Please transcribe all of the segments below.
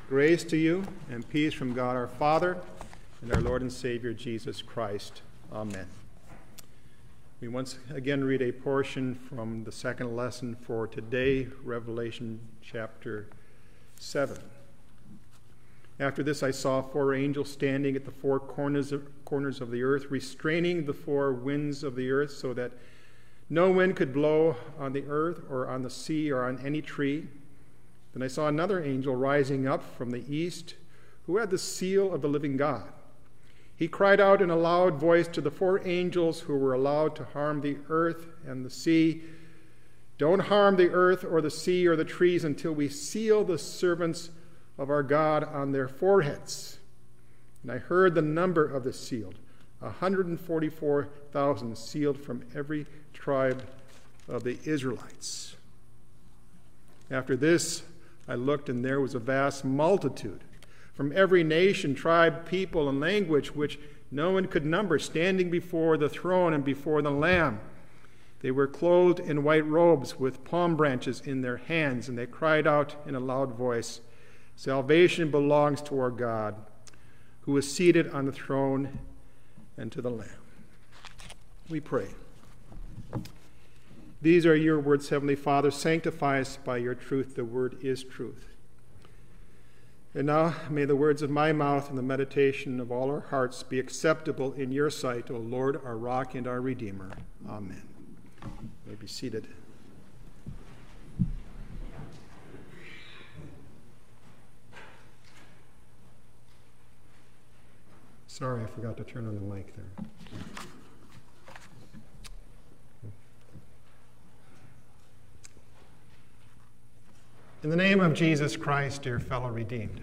Grace to you and peace from God our Father and our Lord and Savior Jesus Christ. Amen. We once again read a portion from the second lesson for today, Revelation chapter 7. After this I saw four angels standing at the four corners of the earth, restraining the four winds of the earth, so that no wind could blow on the earth or on the sea or on any tree. Then I saw another angel rising up from the east, who had the seal of the living God. He cried out in a loud voice to the four angels who were allowed to harm the earth and the sea, "Don't harm the earth or the sea or the trees until we seal the servants of our God on their foreheads." And I heard the number of the sealed, 144,000 sealed from every tribe of the Israelites. After this I looked, and there was a vast multitude from every nation, tribe, people, and language, which no one could number, standing before the throne and before the Lamb. They were clothed in white robes with palm branches in their hands, and they cried out in a loud voice, "Salvation belongs to our God, who is seated on the throne, and to the Lamb." We pray. These are your words, Heavenly Father. Sanctify us by your truth. The word is truth. And now may the words of my mouth and the meditation of all our hearts be acceptable in your sight, O Lord, our rock and our Redeemer. Amen. You may be seated. Sorry, I forgot to turn on the mic there. In the name of Jesus Christ, dear fellow redeemed.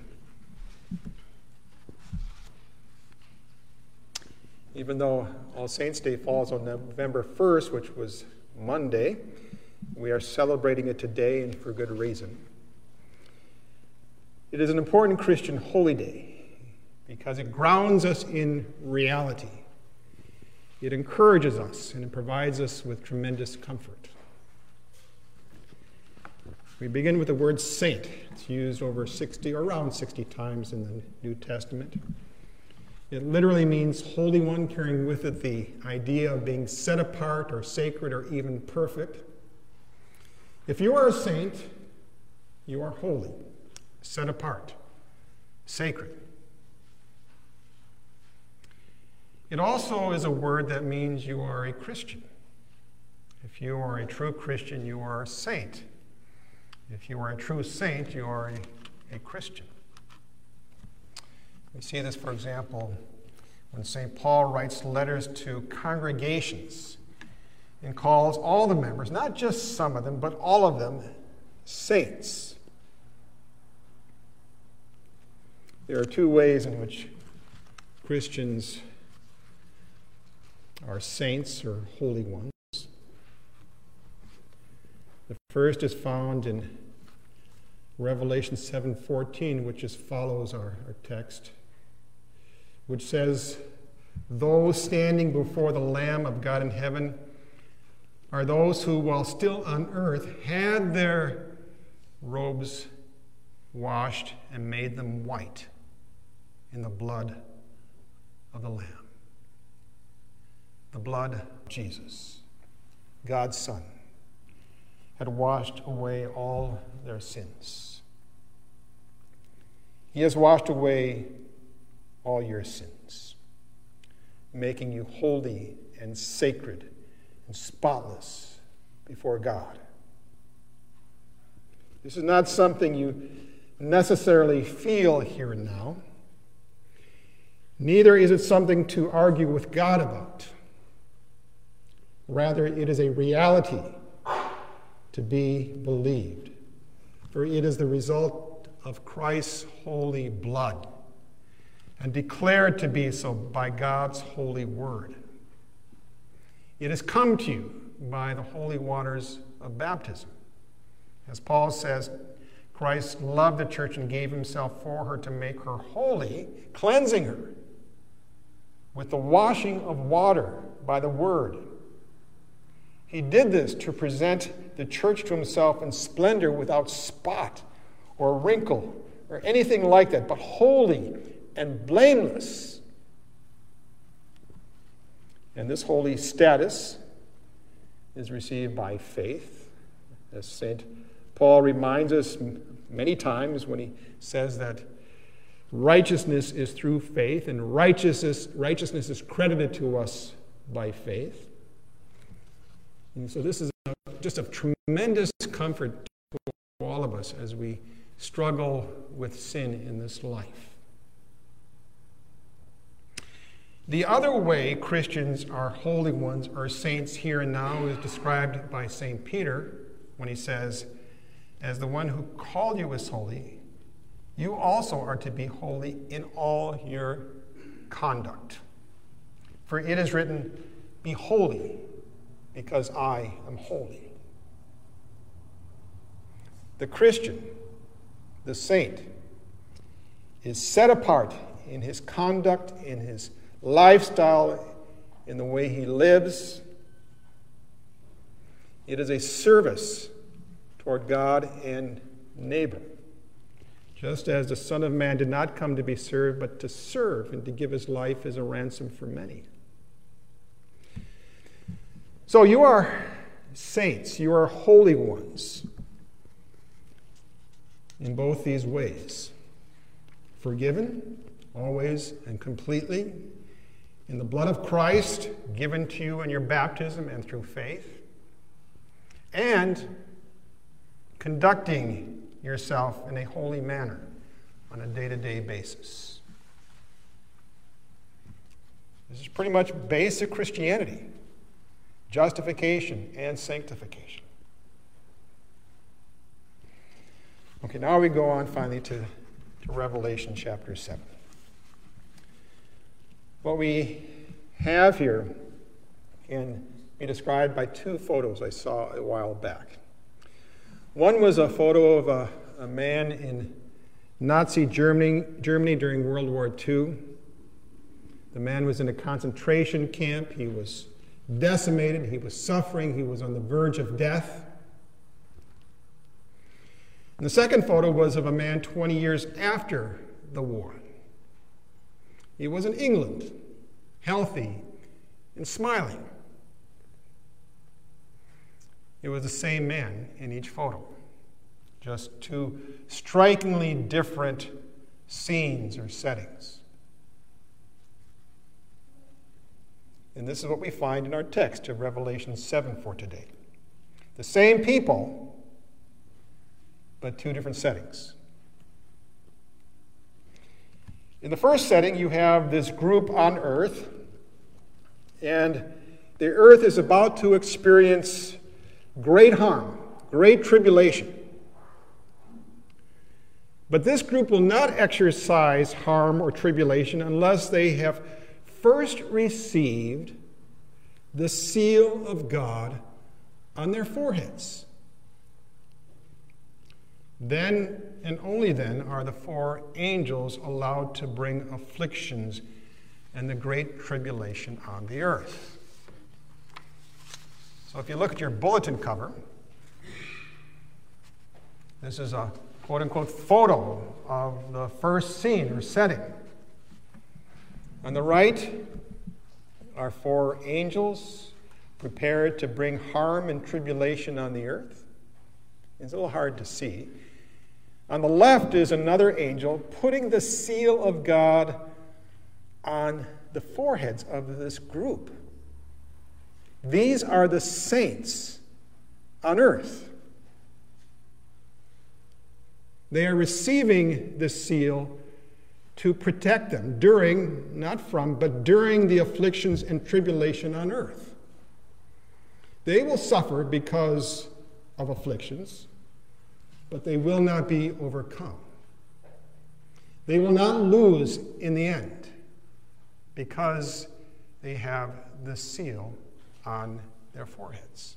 Even though All Saints' Day falls on November 1st, which was Monday, we are celebrating it today, and for good reason. It is an important Christian holy day because it grounds us in reality. It encourages us and it provides us with tremendous comfort. We begin with the word saint. It's used over 60 or around 60 times in the New Testament. It literally means holy one, carrying with it the idea of being set apart or sacred or even perfect. If you are a saint, you are holy, set apart, sacred. It also is a word that means you are a Christian. If you are a true Christian, you are a saint. If you are a true saint, you are a Christian. We see this, for example, when St. Paul writes letters to congregations and calls all the members, not just some of them, but all of them, saints. There are two ways in which Christians are saints or holy ones. The first is found in Revelation 7:14, which just follows our text, which says, "Those standing before the Lamb of God in heaven are those who, while still on earth, had their robes washed and made them white in the blood of the Lamb." The blood of Jesus, God's Son, had washed away all their sins. He has washed away all your sins, making you holy and sacred and spotless before God. This is not something you necessarily feel here and now. Neither is it something to argue with God about. Rather, it is a reality to be believed, for it is the result of Christ's holy blood and declared to be so by God's holy word. It has come to you by the holy waters of baptism. As Paul says, Christ loved the church and gave himself for her to make her holy, cleansing her with the washing of water by the word. He did this to present the church to himself in splendor, without spot or wrinkle or anything like that, but holy and blameless. And this holy status is received by faith, as St. Paul reminds us many times when he says that righteousness is through faith, and righteousness is credited to us by faith. And so this is just of tremendous comfort to all of us as we struggle with sin in this life. The other way Christians are holy ones, or saints here and now, is described by St. Peter when he says, "As the one who called you is holy, you also are to be holy in all your conduct. For it is written, 'Be holy, because I am holy.'" The Christian, the saint, is set apart in his conduct, in his lifestyle, in the way he lives. It is a service toward God and neighbor. Just as the Son of Man did not come to be served, but to serve and to give his life as a ransom for many. So you are saints, you are holy ones in both these ways. Forgiven, always and completely, in the blood of Christ, given to you in your baptism and through faith, and conducting yourself in a holy manner on a day-to-day basis. This is pretty much basic Christianity, justification and sanctification. Okay, now we go on finally to Revelation chapter 7. What we have here can be described by two photos I saw a while back. One was a photo of a man in Nazi Germany during World War II. The man was in a concentration camp. He was decimated. He was suffering. He was on the verge of death. And the second photo was of a man 20 years after the war. He was in England, healthy and smiling. It was the same man in each photo, just two strikingly different scenes or settings. And this is what we find in our text of Revelation 7 for today. The same people, but two different settings. In the first setting, you have this group on earth, and the earth is about to experience great harm, great tribulation. But this group will not exercise harm or tribulation unless they have first received the seal of God on their foreheads. Then and only then are the four angels allowed to bring afflictions and the great tribulation on the earth. So if you look at your bulletin cover, this is a quote-unquote photo of the first scene or setting. On the right are four angels prepared to bring harm and tribulation on the earth. It's a little hard to see. On the left is another angel putting the seal of God on the foreheads of this group. These are the saints on earth. They are receiving this seal to protect them during, not from, but during the afflictions and tribulation on earth. They will suffer because of afflictions, but they will not be overcome. They will not lose in the end because they have the seal on their foreheads.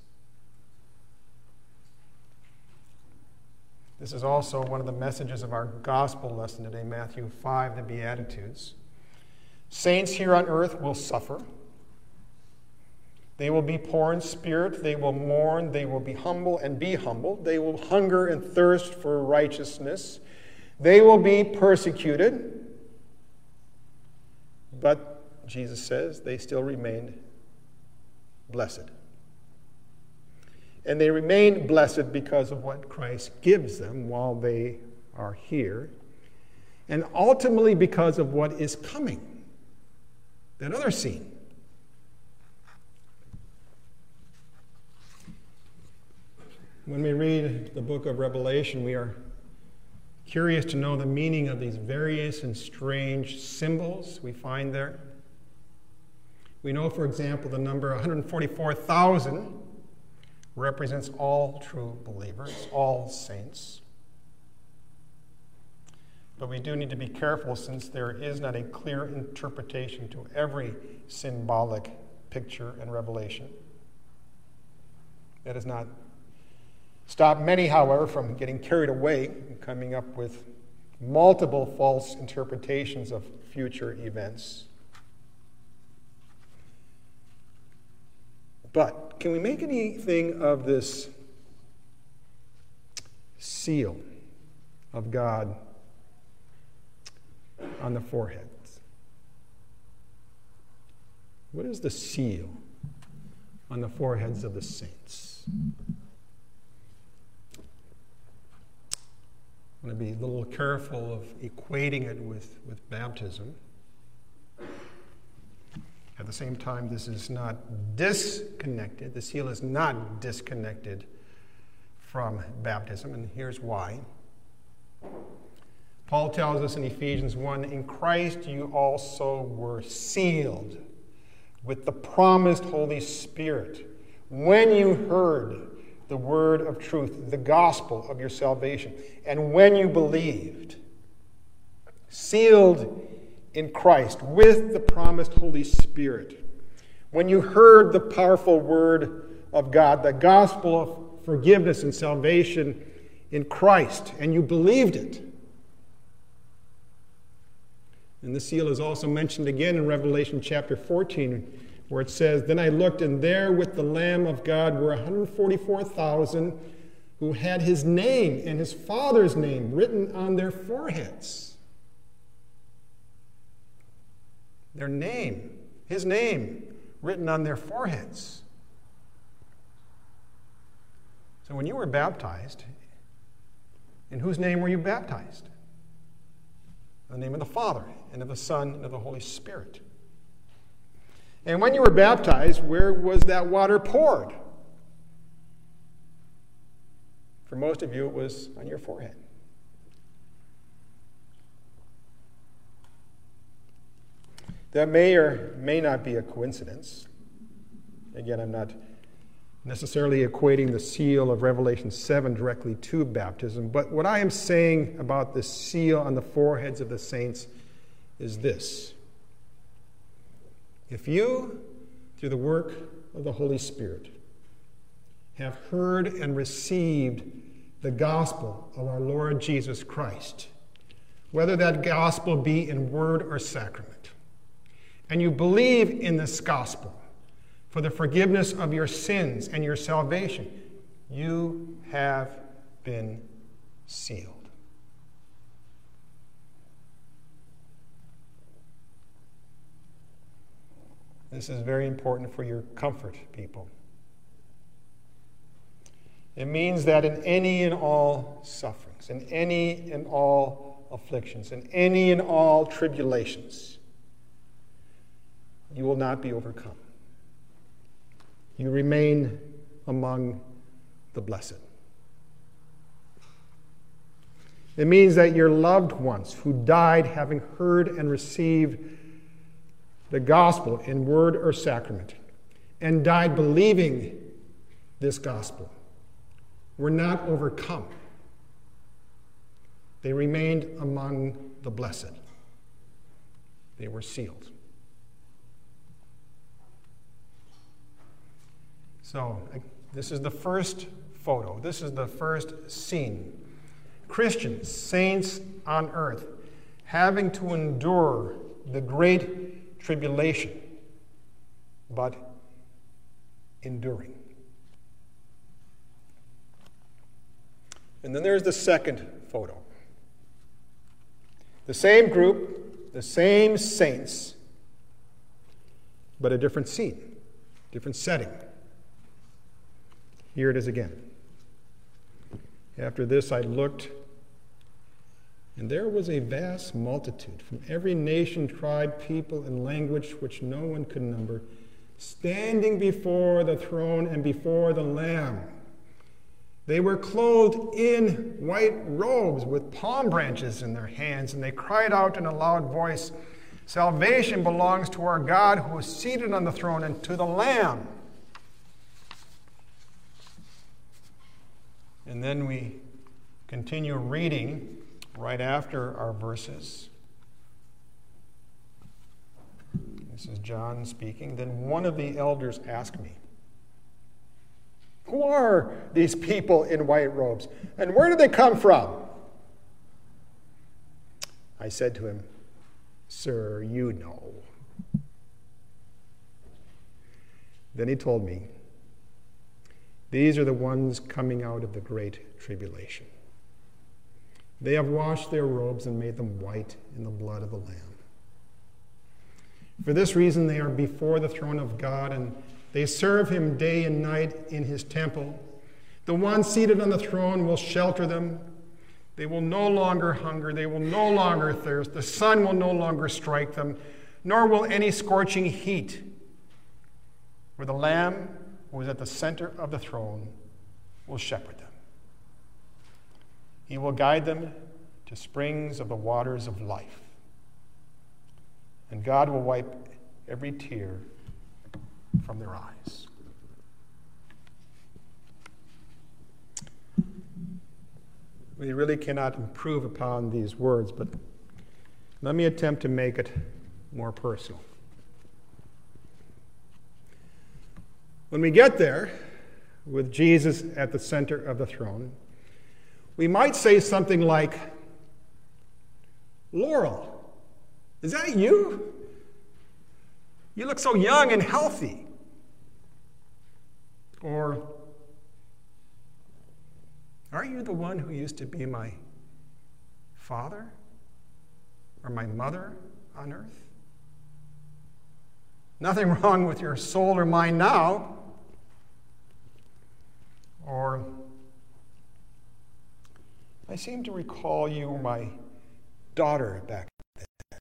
This is also one of the messages of our gospel lesson today, Matthew 5, the Beatitudes. Saints here on earth will suffer. They will be poor in spirit. They will mourn. They will be humble and be humbled. They will hunger and thirst for righteousness. They will be persecuted, but Jesus says they still remain blessed. And they remain blessed because of what Christ gives them while they are here, and ultimately because of what is coming, that other scene. When we read the book of Revelation, we are curious to know the meaning of these various and strange symbols we find there. We know, for example, the number 144,000 represents all true believers, all saints. But we do need to be careful, since there is not a clear interpretation to every symbolic picture in Revelation. That does not stop many, however, from getting carried away and coming up with multiple false interpretations of future events. But can we make anything of this seal of God on the foreheads? What is the seal on the foreheads of the saints? I want to be a little careful of equating it with baptism. At the same time, this is not disconnected. The seal is not disconnected from baptism, and here's why. Paul tells us in Ephesians 1, "In Christ you also were sealed with the promised Holy Spirit when you heard the word of truth, the gospel of your salvation, and when you believed." Sealed in Christ with the promised Holy Spirit. When you heard the powerful word of God, the gospel of forgiveness and salvation in Christ, and you believed it. And the seal is also mentioned again in Revelation chapter 14, where it says, "Then I looked, and there with the Lamb of God were 144,000 who had his name and his Father's name written on their foreheads." Their name, his name, written on their foreheads. So when you were baptized, in whose name were you baptized? In the name of the Father, and of the Son, and of the Holy Spirit. And when you were baptized, where was that water poured? For most of you, it was on your forehead. That may or may not be a coincidence. Again, I'm not necessarily equating the seal of Revelation 7 directly to baptism, but what I am saying about the seal on the foreheads of the saints is this. If you, through the work of the Holy Spirit, have heard and received the gospel of our Lord Jesus Christ, whether that gospel be in word or sacrament, and you believe in this gospel for the forgiveness of your sins and your salvation, you have been sealed. This is very important for your comfort, people. It means that in any and all sufferings, in any and all afflictions, in any and all tribulations, you will not be overcome. You remain among the blessed. It means that your loved ones who died having heard and received the gospel in word or sacrament and died believing this gospel were not overcome. They remained among the blessed. They were sealed. So, this is the first photo. This is the first scene. Christians, saints on earth, having to endure the great tribulation, but enduring. And then there's the second photo. The same group, the same saints, but a different scene, different setting. Here it is again. After this I looked, and there was a vast multitude from every nation, tribe, people, and language which no one could number, standing before the throne and before the Lamb. They were clothed in white robes with palm branches in their hands, and they cried out in a loud voice, "Salvation belongs to our God who is seated on the throne and to the Lamb." And then we continue reading right after our verses. This is John speaking. Then one of the elders asked me, "Who are these people in white robes, and where do they come from?" I said to him, "Sir, you know." Then he told me, "These are the ones coming out of the great tribulation. They have washed their robes and made them white in the blood of the Lamb. For this reason they are before the throne of God, and they serve him day and night in his temple. The one seated on the throne will shelter them. They will no longer hunger. They will no longer thirst. The sun will no longer strike them, nor will any scorching heat. For the Lamb who is at the center of the throne will shepherd them. He will guide them to springs of the waters of life. And God will wipe every tear from their eyes." We really cannot improve upon these words, but let me attempt to make it more personal. When we get there, with Jesus at the center of the throne, we might say something like, "Laurel, is that you? You look so young and healthy." Or, "Are you the one who used to be my father or my mother on earth? Nothing wrong with your soul or mind now." Or, "I seem to recall you were my daughter back then.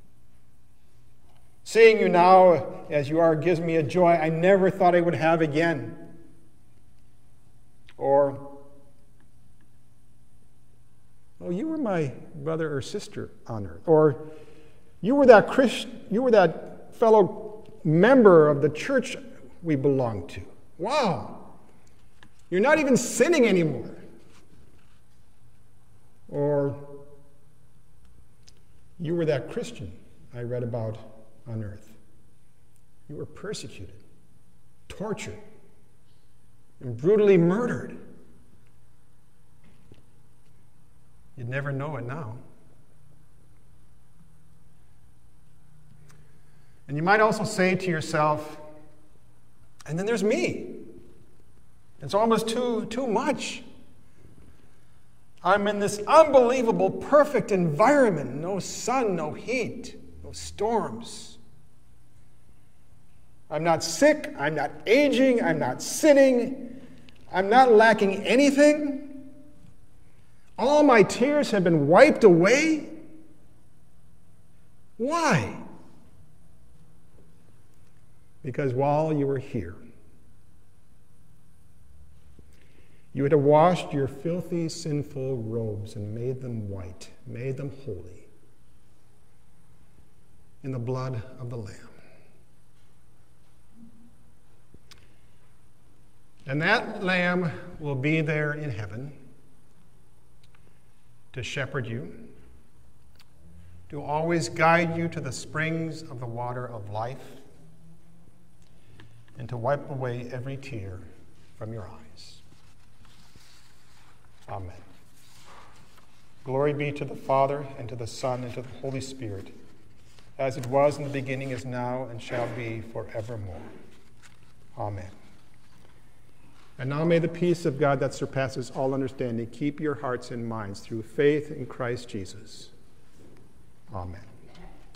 Seeing you now as you are gives me a joy I never thought I would have again." Or, "Oh, you were my brother or sister on earth." Or, you were that fellow member of the church we belonged to. Wow, you're not even sinning anymore." Or, "You were that Christian I read about on earth. You were persecuted, tortured, and brutally murdered. You'd never know it now." And you might also say to yourself, "And then there's me. It's almost too much. I'm in this unbelievable, perfect environment. No sun, no heat, no storms. I'm not sick, I'm not aging, I'm not sinning, I'm not lacking anything. All my tears have been wiped away. Why? Because while you were here, you had washed your filthy, sinful robes and made them white, made them holy in the blood of the Lamb. And that Lamb will be there in heaven to shepherd you, to always guide you to the springs of the water of life, and to wipe away every tear from your eyes. Amen. Glory be to the Father, and to the Son, and to the Holy Spirit, as it was in the beginning, is now, and shall be forevermore. Amen. And now may the peace of God that surpasses all understanding keep your hearts and minds through faith in Christ Jesus. Amen.